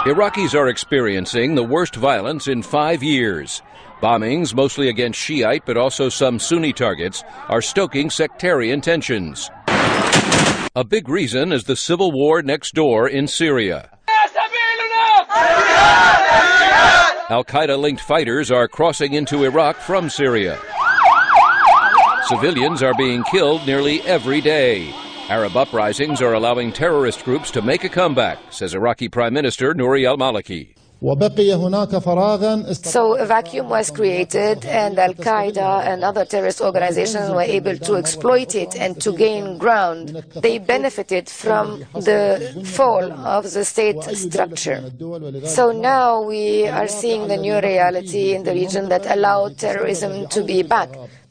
Iraqis are experiencing the worst violence in 5 years. Bombings, mostly against Shiite but also some Sunni targets, are stoking sectarian tensions. A big reason is the civil war next door in Syria. Al-Qaeda-linked fighters are crossing into Iraq from Syria. Civilians are being killed nearly every day. Arab uprisings are allowing terrorist groups to make a comeback, says Iraqi Prime Minister Nouri al-Maliki. So a vacuum was created, and Al-Qaeda and other terrorist organizations were able to exploit it and to gain ground. They benefited from the fall of the state structure. So now we are seeing the new reality in the region that allowed terrorism to be back.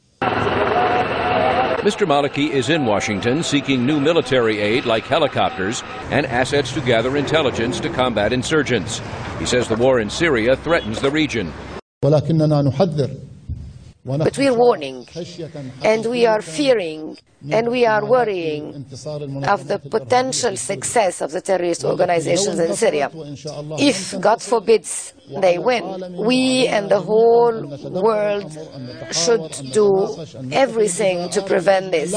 Mr. Maliki is in Washington seeking new military aid like helicopters and assets to gather intelligence to combat insurgents. He says the war in Syria threatens the region. But we are warning, and we are fearing, and we are worrying of the potential success of the terrorist organizations in Syria. If, God forbids, they win, we and the whole world should do everything to prevent this.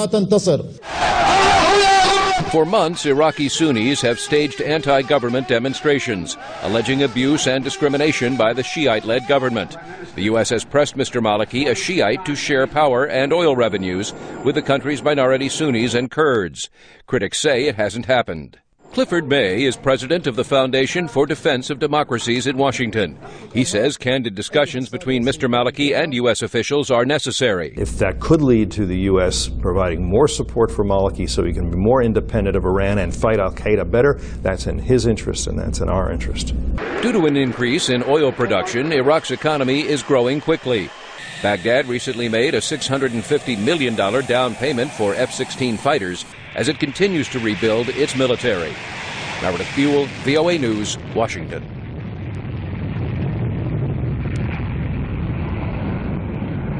For months, Iraqi Sunnis have staged anti-government demonstrations, alleging abuse and discrimination by the Shiite-led government. The U.S. has pressed Mr. Maliki, a Shiite, to share power and oil revenues with the country's minority Sunnis and Kurds. Critics say it hasn't happened. Clifford May is president of the Foundation for Defense of Democracies in Washington. He says candid discussions between Mr. Maliki and U.S. officials are necessary. If that could lead to the U.S. providing more support for Maliki so he can be more independent of Iran and fight al-Qaeda better, that's in his interest and that's in our interest. Due to an increase in oil production, Iraq's economy is growing quickly. Baghdad recently made a $650 million down payment for F-16 fighters as it continues to rebuild its military. Meredith Buell, VOA News, Washington.